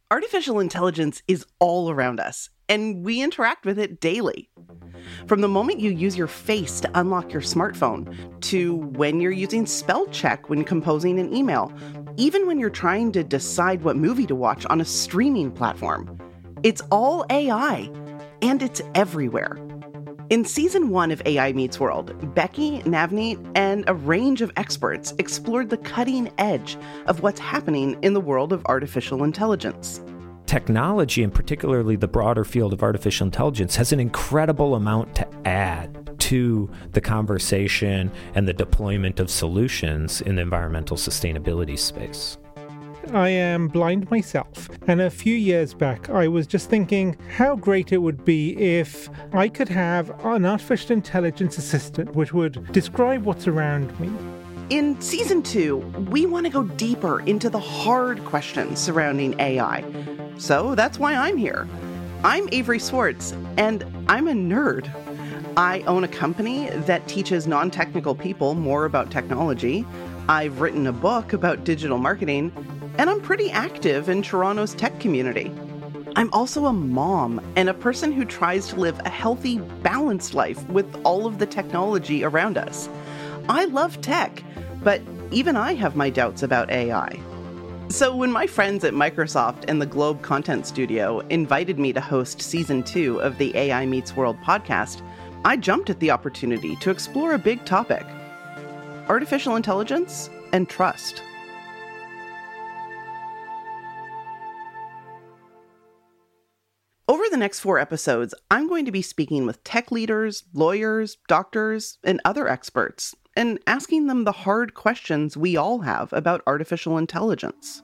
Artificial intelligence is all around us, and we interact with it daily. From the moment you use your face to unlock your smartphone, to when you're using spell check when composing an email, even when you're trying to decide what movie to watch on a streaming platform. It's all AI, and it's everywhere. In Season 1 of AI Meets World, Becky, Navneet, and a range of experts explored the cutting edge of what's happening in the world of artificial intelligence. Technology, and particularly the broader field of artificial intelligence, has an incredible amount to add to the conversation and the deployment of solutions in the environmental sustainability space. I am blind myself, and a few years back I was just thinking how great it would be if I could have an artificial intelligence assistant which would describe what's around me. In Season 2, we want to go deeper into the hard questions surrounding AI. So that's why I'm here. I'm Avery Swartz, and I'm a nerd. I own a company that teaches non-technical people more about technology. I've written a book about digital marketing, and I'm pretty active in Toronto's tech community. I'm also a mom and a person who tries to live a healthy, balanced life with all of the technology around us. I love tech, but even I have my doubts about AI. So when my friends at Microsoft and the Globe Content Studio invited me to host Season 2 of the AI Meets World podcast, I jumped at the opportunity to explore a big topic: artificial intelligence and trust. Over the next 4 episodes, I'm going to be speaking with tech leaders, lawyers, doctors, and other experts, and asking them the hard questions we all have about artificial intelligence.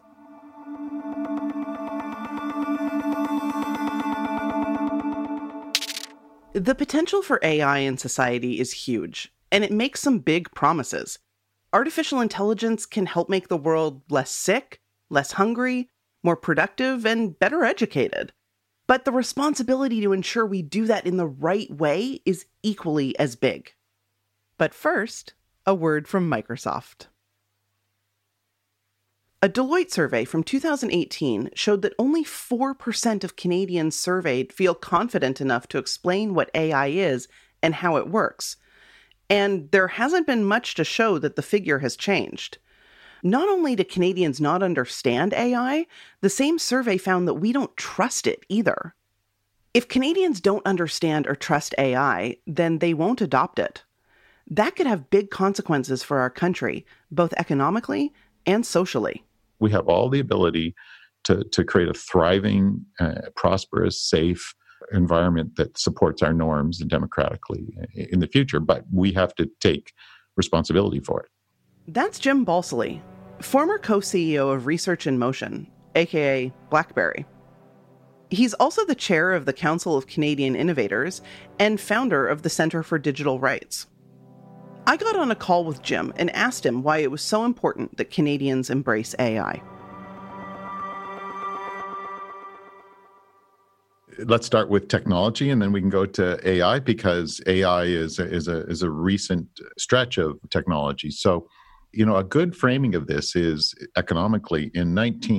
The potential for AI in society is huge, and it makes some big promises. Artificial intelligence can help make the world less sick, less hungry, more productive, and better educated. But the responsibility to ensure we do that in the right way is equally as big. But first, a word from Microsoft. A Deloitte survey from 2018 showed that only 4% of Canadians surveyed feel confident enough to explain what AI is and how it works. And there hasn't been much to show that the figure has changed. Not only do Canadians not understand AI, the same survey found that we don't trust it either. If Canadians don't understand or trust AI, then they won't adopt it. That could have big consequences for our country, both economically and socially. We have all the ability to create a thriving, prosperous, safe environment that supports our norms democratically in the future, but we have to take responsibility for it. That's Jim Balsillie, former co-CEO of Research in Motion, aka BlackBerry. He's also the chair of the Council of Canadian Innovators and founder of the Centre for Digital Rights. I got on a call with Jim and asked him why it was so important that Canadians embrace AI. Let's start with technology, and then we can go to AI, because AI is a recent stretch of technology. So, a good framing of this is economically. In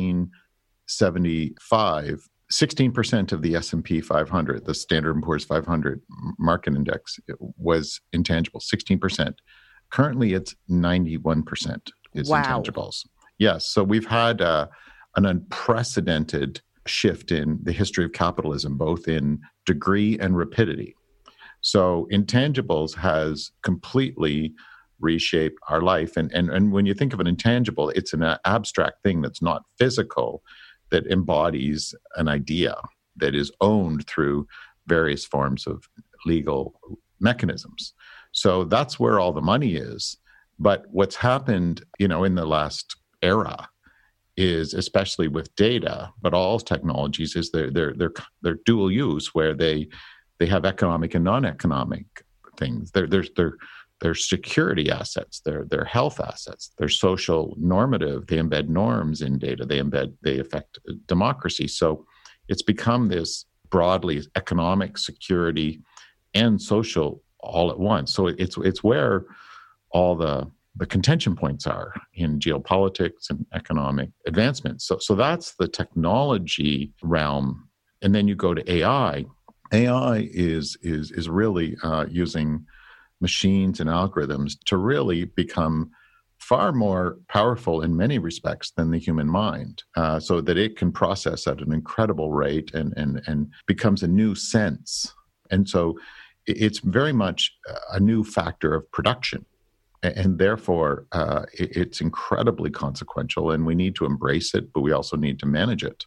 1975, 16% of the S&P 500, the Standard & Poor's 500 market index, was intangible, 16%. Currently, it's 91% is intangibles. Yes, so we've had an unprecedented shift in the history of capitalism, both in degree and rapidity. So intangibles has completely reshaped our life. And when you think of an intangible, it's an abstract thing that's not physical, that embodies an idea that is owned through various forms of legal mechanisms. So that's where all the money is. But what's happened, in the last era is, especially with data, but all technologies, is they're dual use, where they have economic and non-economic things. They're security assets, they're health assets, they're social normative. They embed norms in data. They affect democracy. So it's become this broadly economic, security, and social all at once. So it's where all the the contention points are in geopolitics and economic advancements. So that's the technology realm. And then you go to AI. AI is really using machines and algorithms to really become far more powerful in many respects than the human mind, so that it can process at an incredible rate and becomes a new sense. And so it's very much a new factor of production. And therefore, it's incredibly consequential, and we need to embrace it, but we also need to manage it.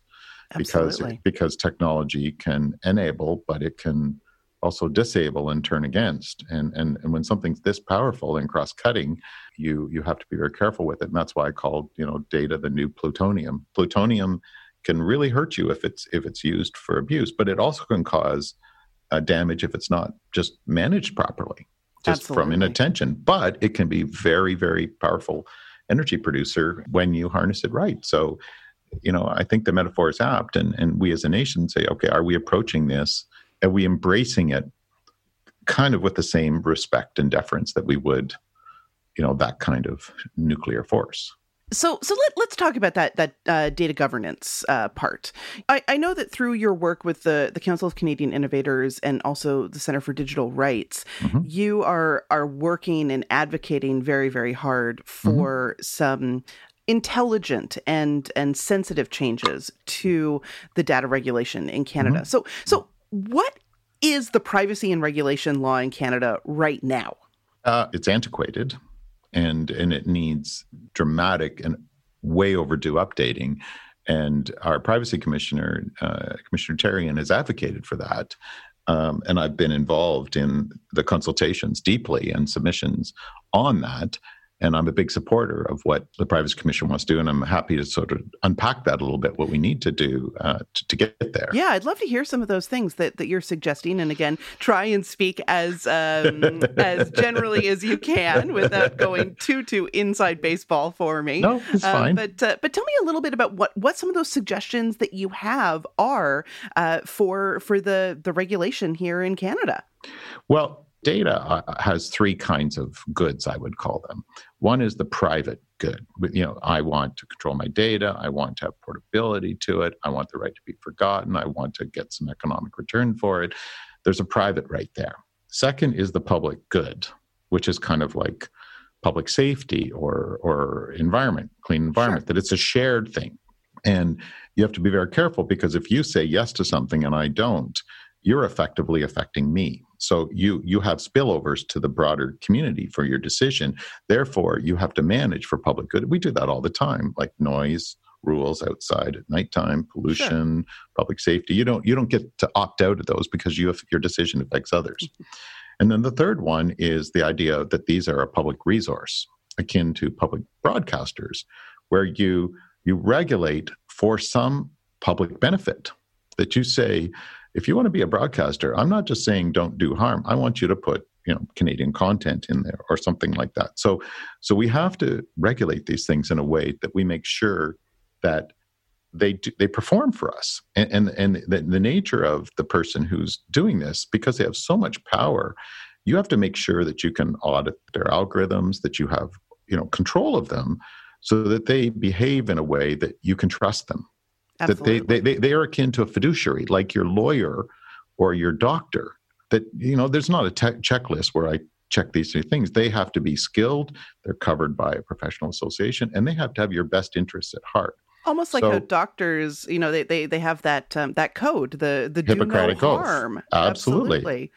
Because technology can enable, but it can also disable and turn against. And when something's this powerful and cross-cutting, you have to be very careful with it. And that's why I called data the new plutonium. Plutonium can really hurt you if it's used for abuse, but it also can cause damage if it's not just managed properly, just from inattention. But it can be very, very powerful energy producer when you harness it right. So, I think the metaphor is apt, and we as a nation say, okay, are we approaching this? Are we embracing it kind of with the same respect and deference that we would, that kind of nuclear force? So let's talk about that data governance part. I know that through your work with the Council of Canadian Innovators and also the Centre for Digital Rights, you are working and advocating very, very hard for some intelligent and sensitive changes to the data regulation in Canada. So what is the privacy and regulation law in Canada right now? It's antiquated, and it needs dramatic and way overdue updating. And our privacy commissioner, Commissioner Therrien, has advocated for that. And I've been involved in the consultations deeply and submissions on that. And I'm a big supporter of what the Privacy Commission wants to do. And I'm happy to sort of unpack that a little bit, what we need to do to get there. Yeah, I'd love to hear some of those things that you're suggesting. And again, try and speak as generally as you can without going too inside baseball for me. No, it's fine. But tell me a little bit about what some of those suggestions that you have are for the regulation here in Canada. Well, data has three kinds of goods, I would call them. One is the private good. I want to control my data. I want to have portability to it. I want the right to be forgotten. I want to get some economic return for it. There's a private right there. Second is the public good, which is kind of like public safety or environment, clean environment, that it's a shared thing. And you have to be very careful, because if you say yes to something and I don't, you're effectively affecting me. So you have spillovers to the broader community for your decision. Therefore, you have to manage for public good. We do that all the time, like noise rules outside at nighttime, pollution, public safety. You don't get to opt out of those because your decision affects others. And then the third one is the idea that these are a public resource, akin to public broadcasters, where you regulate for some public benefit. That you say, if you want to be a broadcaster, I'm not just saying don't do harm. I want you to put, Canadian content in there or something like that. So we have to regulate these things in a way that we make sure that they perform for us. And the nature of the person who's doing this, because they have so much power, you have to make sure that you can audit their algorithms, that you have, control of them, so that they behave in a way that you can trust them. Absolutely. That they are akin to a fiduciary, like your lawyer or your doctor. That, there's not a checklist where I check these three things. They have to be skilled, they're covered by a professional association, and they have to have your best interests at heart. Almost like how doctors, they have that code, the Hippocratic do no harm. Oath. Absolutely.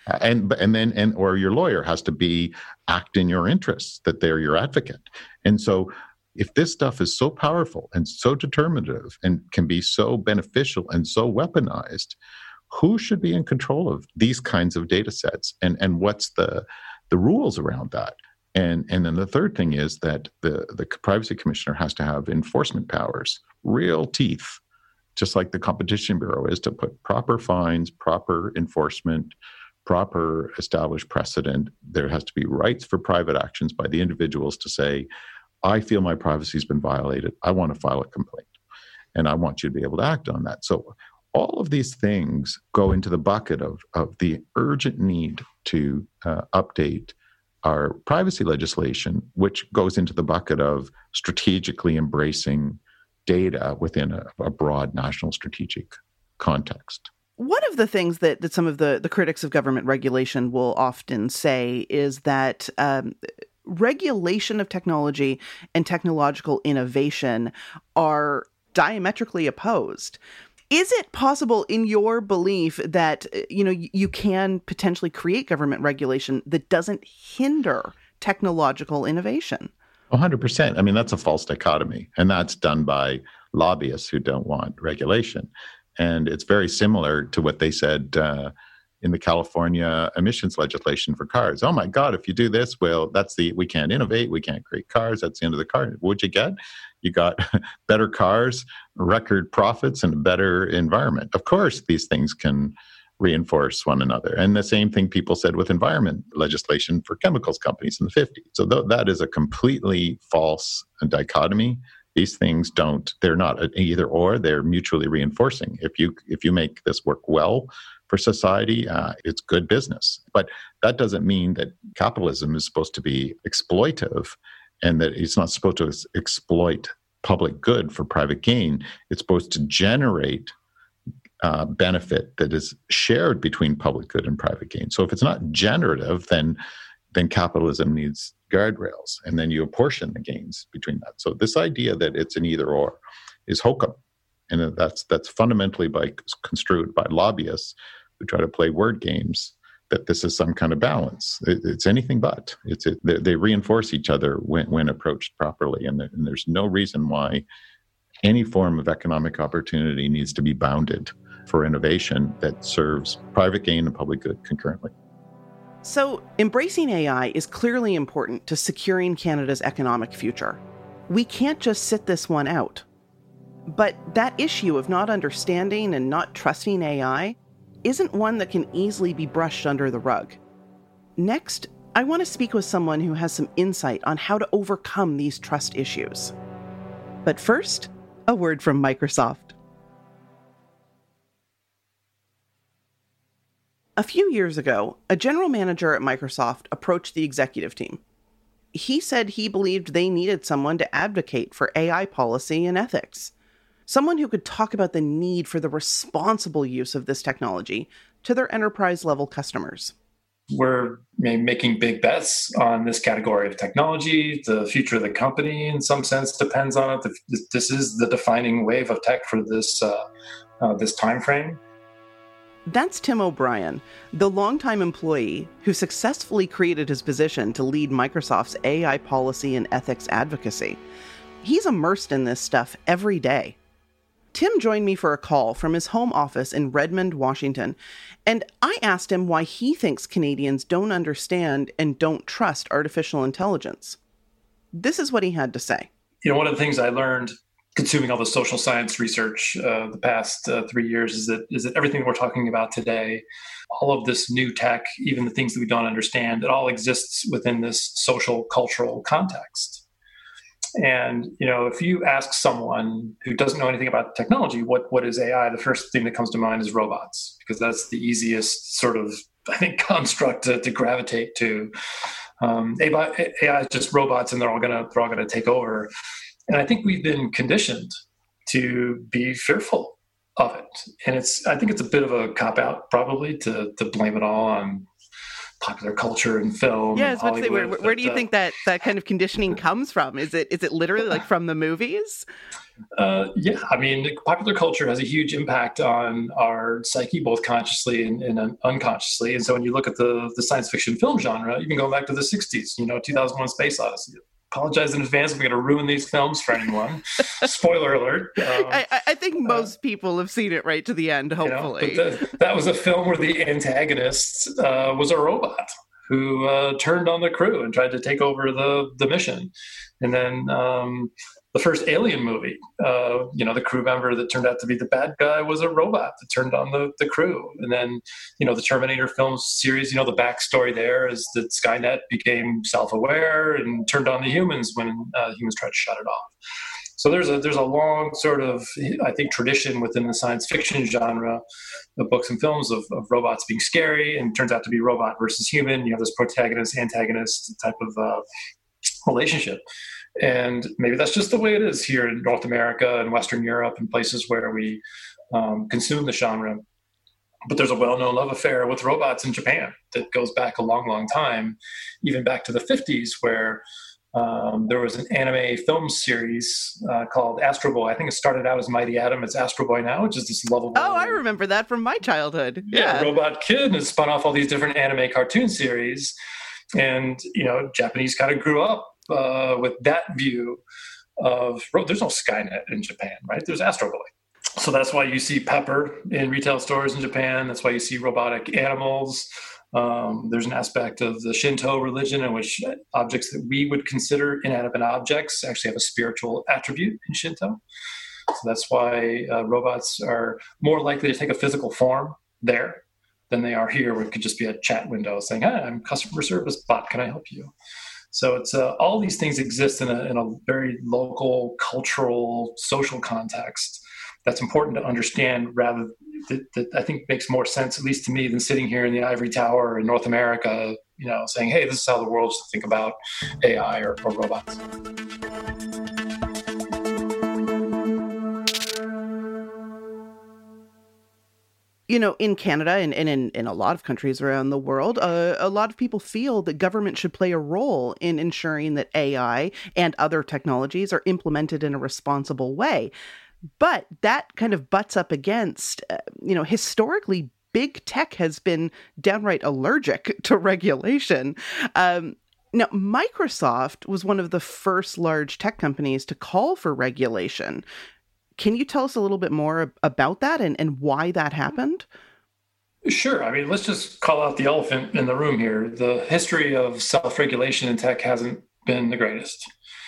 And or your lawyer has to act in your interests, that they're your advocate. And so if this stuff is so powerful and so determinative and can be so beneficial and so weaponized, who should be in control of these kinds of data sets? And what's the rules around that? And then the third thing is that the Privacy Commissioner has to have enforcement powers, real teeth, just like the Competition Bureau is, to put proper fines, proper enforcement, proper established precedent. There has to be rights for private actions by the individuals to say, I feel my privacy has been violated. I want to file a complaint, and I want you to be able to act on that. So all of these things go into the bucket of the urgent need to update our privacy legislation, which goes into the bucket of strategically embracing data within a broad national strategic context. One of the things that some of the critics of government regulation will often say is that regulation of technology and technological innovation are diametrically opposed. Is it possible, in your belief, that you can potentially create government regulation that doesn't hinder technological innovation? 100%. I mean, that's a false dichotomy, and that's done by lobbyists who don't want regulation. And it's very similar to what they said in the California emissions legislation for cars. Oh my God, if you do this, well, we can't innovate, we can't create cars, that's the end of the car. What'd you get? You got better cars, record profits, and a better environment. Of course, these things can reinforce one another. And the same thing people said with environment legislation for chemicals companies in the 50s. So that is a completely false dichotomy. These things they're not an either or, they're mutually reinforcing. If you make this work well for society, it's good business. But that doesn't mean that capitalism is supposed to be exploitive and that it's not supposed to exploit public good for private gain. It's supposed to generate benefit that is shared between public good and private gain. So if it's not generative, then capitalism needs guardrails, and then you apportion the gains between that. So this idea that it's an either or is hokum, and that's fundamentally construed by lobbyists who try to play word games that this is some kind of balance. It's anything but. They reinforce each other when approached properly, and there's no reason why any form of economic opportunity needs to be bounded for innovation that serves private gain and public good concurrently. So, embracing AI is clearly important to securing Canada's economic future. We can't just sit this one out. But that issue of not understanding and not trusting AI isn't one that can easily be brushed under the rug. Next, I want to speak with someone who has some insight on how to overcome these trust issues. But first, a word from Microsoft. A few years ago, a general manager at Microsoft approached the executive team. He said he believed they needed someone to advocate for AI policy and ethics. Someone who could talk about the need for the responsible use of this technology to their enterprise-level customers. We're making big bets on this category of technology. The future of the company, in some sense, depends on it. This is the defining wave of tech for this time frame. That's Tim O'Brien, the longtime employee who successfully created his position to lead Microsoft's AI policy and ethics advocacy. He's immersed in this stuff every day. Tim joined me for a call from his home office in Redmond, Washington, and I asked him why he thinks Canadians don't understand and don't trust artificial intelligence. This is what he had to say. One of the things I learned consuming all the social science research the past 3 years is that everything we're talking about today, all of this new tech, even the things that we don't understand, it all exists within this social cultural context. And if you ask someone who doesn't know anything about technology, what is AI, the first thing that comes to mind is robots, because that's the easiest sort of, I think, construct to gravitate to. AI is just robots, and they're all gonna take over. And I think we've been conditioned to be fearful of it. And I think it's a bit of a cop-out, probably, to blame it all on popular culture and film. Yeah, I was about to say, where do you think that kind of conditioning comes from? Is it literally like from the movies? Yeah, I mean, popular culture has a huge impact on our psyche, both consciously and unconsciously. And so when you look at the science fiction film genre, even going back to the 60s, 2001: Space Odyssey. Apologize in advance if we're going to ruin these films for anyone. Spoiler alert. I think most people have seen it right to the end, hopefully. But that was a film where the antagonist was a robot who turned on the crew and tried to take over the mission. And then the first Alien movie, the crew member that turned out to be the bad guy was a robot that turned on the crew. And then, the Terminator film series, the backstory there is that Skynet became self-aware and turned on the humans when humans tried to shut it off. So there's a long sort of, I think, tradition within the science fiction genre of books and films of robots being scary, and it turns out to be robot versus human. You have this protagonist antagonist type of relationship. And maybe that's just the way it is here in North America and Western Europe and places where we consume the genre. But there's a well-known love affair with robots in Japan that goes back a long, long time, even back to the 50s, where there was an anime film series called Astro Boy. I think it started out as Mighty Atom. It's Astro Boy now, which is this lovable... Oh, I remember that from my childhood. Yeah. Robot kid, and it spun off all these different anime cartoon series. And, Japanese kind of grew up with that view of, there's no Skynet in Japan, right? There's Astro Boy. So that's why you see Pepper in retail stores in Japan. That's why you see robotic animals. There's an aspect of the Shinto religion in which objects that we would consider inanimate objects actually have a spiritual attribute in Shinto. So that's why robots are more likely to take a physical form there than they are here, where it could just be a chat window saying, "Hi, I'm customer service bot. Can I help you?" So it's all these things exist in a very local, cultural, social context. That's important to understand, rather that I think makes more sense, at least to me, than sitting here in the ivory tower in North America, saying, "Hey, this is how the world should think about AI or robots." In Canada and in a lot of countries around the world, a lot of people feel that government should play a role in ensuring that AI and other technologies are implemented in a responsible way. But that kind of butts up against, historically, big tech has been downright allergic to regulation. Now, Microsoft was one of the first large tech companies to call for regulation. Can you tell us a little bit more about that and why that happened? Sure. I mean, let's just call out the elephant in the room here. The history of self-regulation in tech hasn't been the greatest.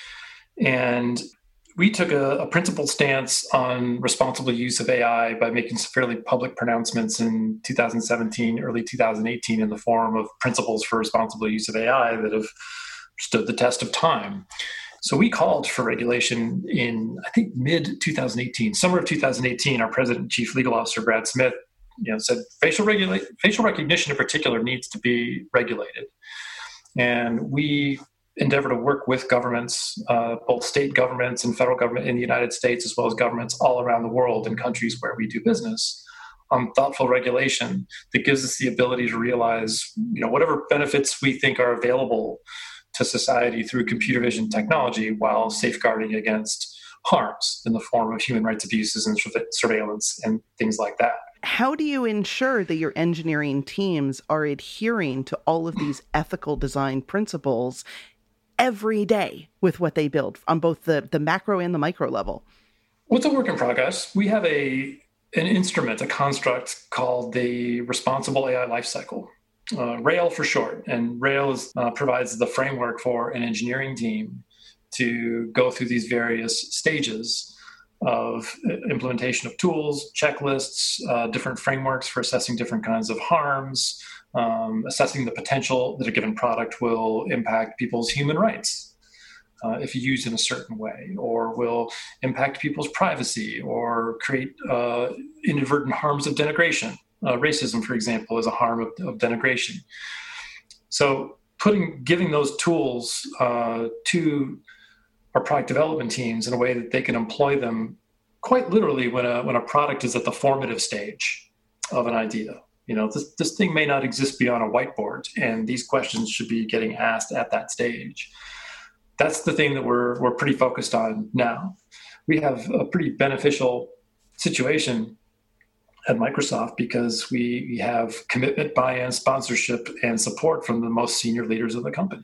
And we took a principled stance on responsible use of AI by making some fairly public pronouncements in 2017, early 2018, in the form of principles for responsible use of AI that have stood the test of time. So we called for regulation in, I think, mid-2018. Summer of 2018, our president and chief legal officer, Brad Smith, said facial recognition in particular needs to be regulated. And we endeavor to work with governments, both state governments and federal government in the United States, as well as governments all around the world in countries where we do business, on thoughtful regulation that gives us the ability to realize, whatever benefits we think are available to society through computer vision technology, while safeguarding against harms in the form of human rights abuses and surveillance and things like that. How do you ensure that your engineering teams are adhering to all of these ethical design principles every day with what they build on both the macro and the micro level? Well, it's a work in progress. We have an instrument, a construct called the Responsible AI Lifecycle, RAIL for short. And RAIL provides the framework for an engineering team to go through these various stages of implementation of tools, checklists, different frameworks for assessing different kinds of harms, assessing the potential that a given product will impact people's human rights if used in a certain way, or will impact people's privacy, or create inadvertent harms of denigration. Racism, for example, is a harm of denigration. So giving those tools to our product development teams in a way that they can employ them quite literally when a product is at the formative stage of an idea. This thing may not exist beyond a whiteboard, and these questions should be getting asked at that stage. That's the thing that we're pretty focused on now. We have a pretty beneficial situation at Microsoft because we have commitment, buy-in, sponsorship, and support from the most senior leaders of the company.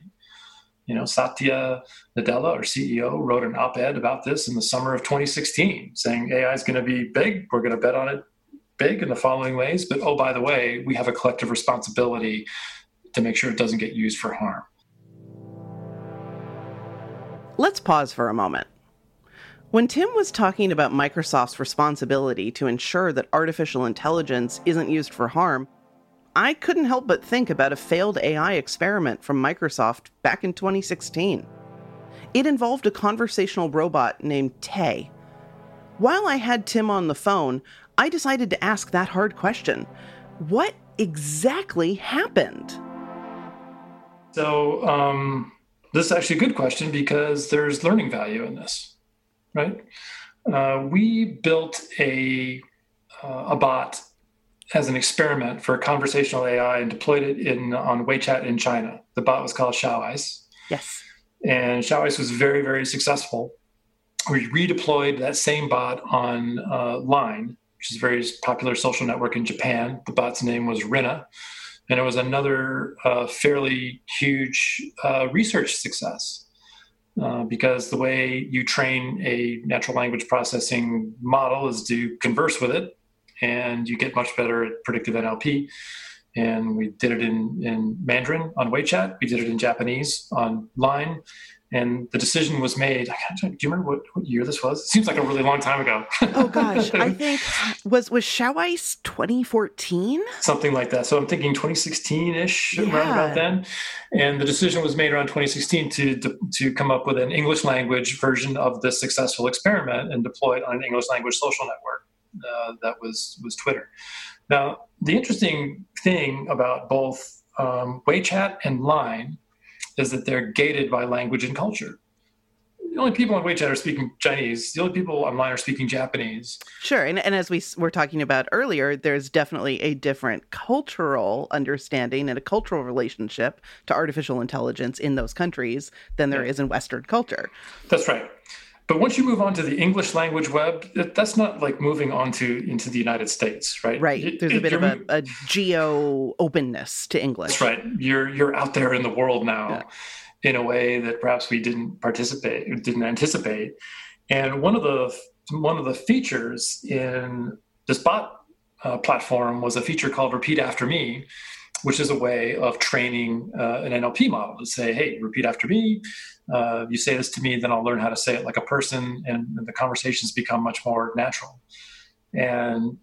Satya Nadella, our CEO, wrote an op-ed about this in the summer of 2016, saying AI is going to be big. We're going to bet on it big in the following ways. But, oh, by the way, we have a collective responsibility to make sure it doesn't get used for harm. Let's pause for a moment. When Tim was talking about Microsoft's responsibility to ensure that artificial intelligence isn't used for harm, I couldn't help but think about a failed AI experiment from Microsoft back in 2016. It involved a conversational robot named Tay. While I had Tim on the phone, I decided to ask that hard question. What exactly happened? So this is actually a good question because there's learning value in this, right? We built a bot as an experiment for conversational AI and deployed it on WeChat in China. The bot was called Xiaoice. Yes. And Xiaoice was very, very successful. We redeployed that same bot on Line, which is a very popular social network in Japan. The bot's name was Rina. And it was another fairly huge research success because the way you train a natural language processing model is to converse with it, and you get much better at predictive NLP. And we did it in Mandarin on WeChat. We did it in Japanese on Line. And the decision was made. Do you remember what year this was? It seems like a really long time ago. Oh, gosh. I think, was Xiaoice 2014? Something like that. So I'm thinking 2016-ish, around about then. And the decision was made around 2016 to come up with an English language version of this successful experiment and deploy it on an English language social network. That was Twitter. Now, the interesting thing about both WeChat and Line is that they're gated by language and culture. The only people on WeChat are speaking Chinese. The only people online are speaking Japanese. Sure. And as we were talking about earlier, there's definitely a different cultural understanding and a cultural relationship to artificial intelligence in those countries than there is in Western culture. That's right. But once you move on to the English language web, that's not like moving into the United States, right? Right. There's a bit of a geo-openness to English. That's right. You're out there in the world now in a way that perhaps we didn't anticipate. And one of the features in this bot platform was a feature called Repeat After Me, which is a way of training an NLP model to say, hey, repeat after me. You say this to me, then I'll learn how to say it like a person, and the conversations become much more natural. And,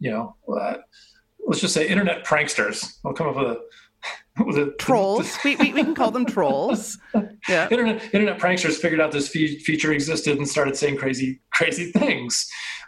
let's just say internet pranksters will come up with a trolls. We can call them trolls. Yeah. Internet pranksters figured out this feature existed and started saying crazy things,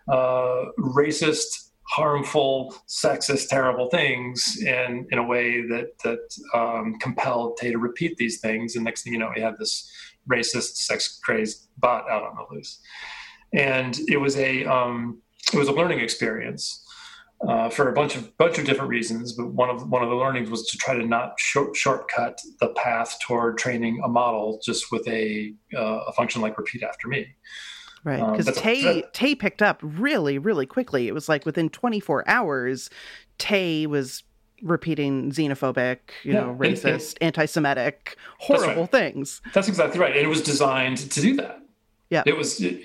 racist, harmful, sexist, terrible things in a way that compelled Tay to repeat these things. And next thing you know, we had this racist, sex-crazed bot out on the loose. And it was a learning experience for a bunch of different reasons. But one of the learnings was to try to not shortcut the path toward training a model just with a function like repeat after me. Right, because Tay picked up really, really quickly. It was like within 24 hours, Tay was repeating xenophobic, racist, anti-Semitic, horrible things. That's exactly right. And it was designed to do that. Yeah. It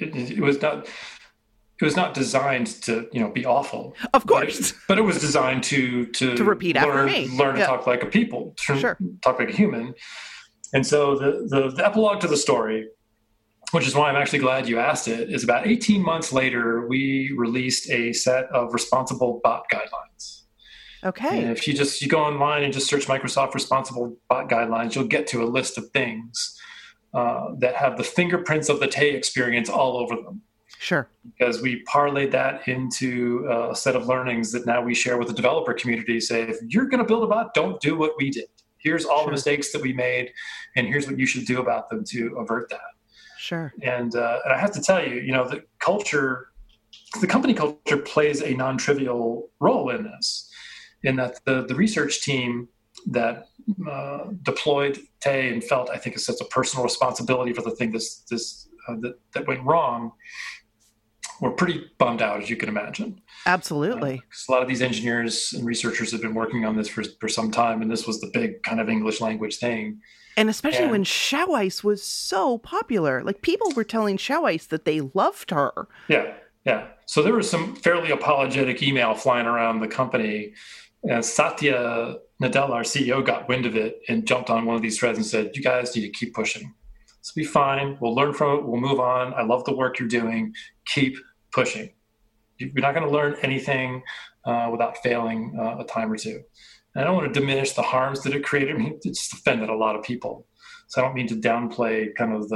was not designed to, be awful. Of course. But it was designed to repeat after me. Learn to talk like a people, talk like a human. And so the epilogue to the story, which is why I'm actually glad you asked it, is about 18 months later, we released a set of responsible bot guidelines. Okay. And if you go online and just search Microsoft responsible bot guidelines, you'll get to a list of things that have the fingerprints of the Tay experience all over them. Sure. Because we parlayed that into a set of learnings that now we share with the developer community. Say, if you're going to build a bot, don't do what we did. Here's all the mistakes that we made, and here's what you should do about them to avert that. Sure. And I have to tell you, the company culture plays a non-trivial role in this, in that the research team that deployed Tay and felt, I think, a sense of personal responsibility for the thing that went wrong, were pretty bummed out, as you can imagine. Absolutely. Because a lot of these engineers and researchers have been working on this for some time, and this was the big kind of English language thing. And especially when Xiaoice was so popular. Like, people were telling Xiaoice that they loved her. Yeah. So there was some fairly apologetic email flying around the company. And Satya Nadella, our CEO, got wind of it and jumped on one of these threads and said, you guys need to keep pushing. This will be fine. We'll learn from it. We'll move on. I love the work you're doing. Keep pushing. You're not going to learn anything without failing a time or two. And I don't want to diminish the harms that it created. I mean, it just offended a lot of people. So I don't mean to downplay kind of the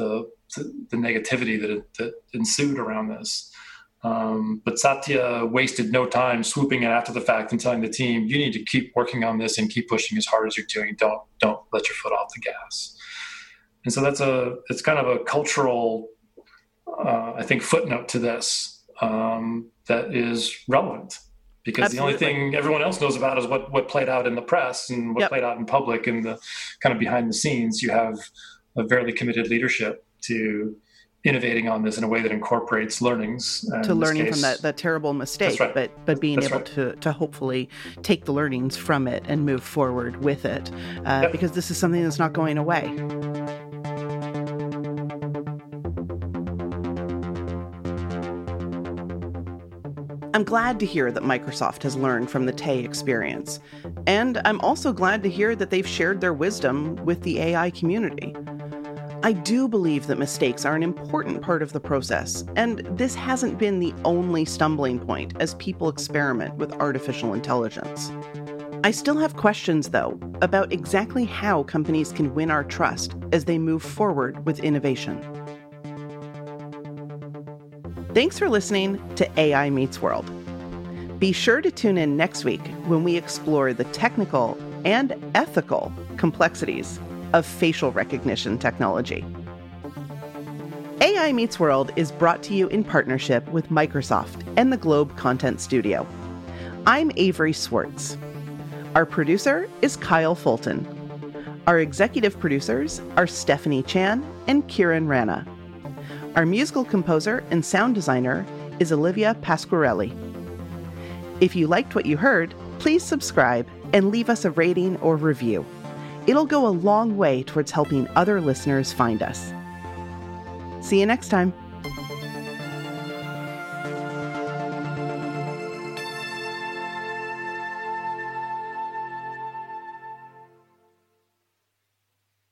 the negativity that ensued around this. But Satya wasted no time swooping in after the fact and telling the team, you need to keep working on this and keep pushing as hard as you're doing. Don't let your foot off the gas. And so it's kind of a cultural, I think, footnote to this that is relevant. Because Absolutely. The only thing everyone else knows about is what played out in the press and what played out in public, and the kind of behind the scenes. You have a very committed leadership to innovating on this in a way that incorporates learnings. To learning from that terrible mistake, right. but being able to hopefully take the learnings from it and move forward with it, because this is something that's not going away. I'm glad to hear that Microsoft has learned from the Tay experience. And I'm also glad to hear that they've shared their wisdom with the AI community. I do believe that mistakes are an important part of the process, and this hasn't been the only stumbling point as people experiment with artificial intelligence. I still have questions, though, about exactly how companies can win our trust as they move forward with innovation. Thanks for listening to AI Meets World. Be sure to tune in next week when we explore the technical and ethical complexities of facial recognition technology. AI Meets World is brought to you in partnership with Microsoft and the Globe Content Studio. I'm Avery Swartz. Our producer is Kyle Fulton. Our executive producers are Stephanie Chan and Kieran Rana. Our musical composer and sound designer is Olivia Pasquarelli. If you liked what you heard, please subscribe and leave us a rating or review. It'll go a long way towards helping other listeners find us. See you next time.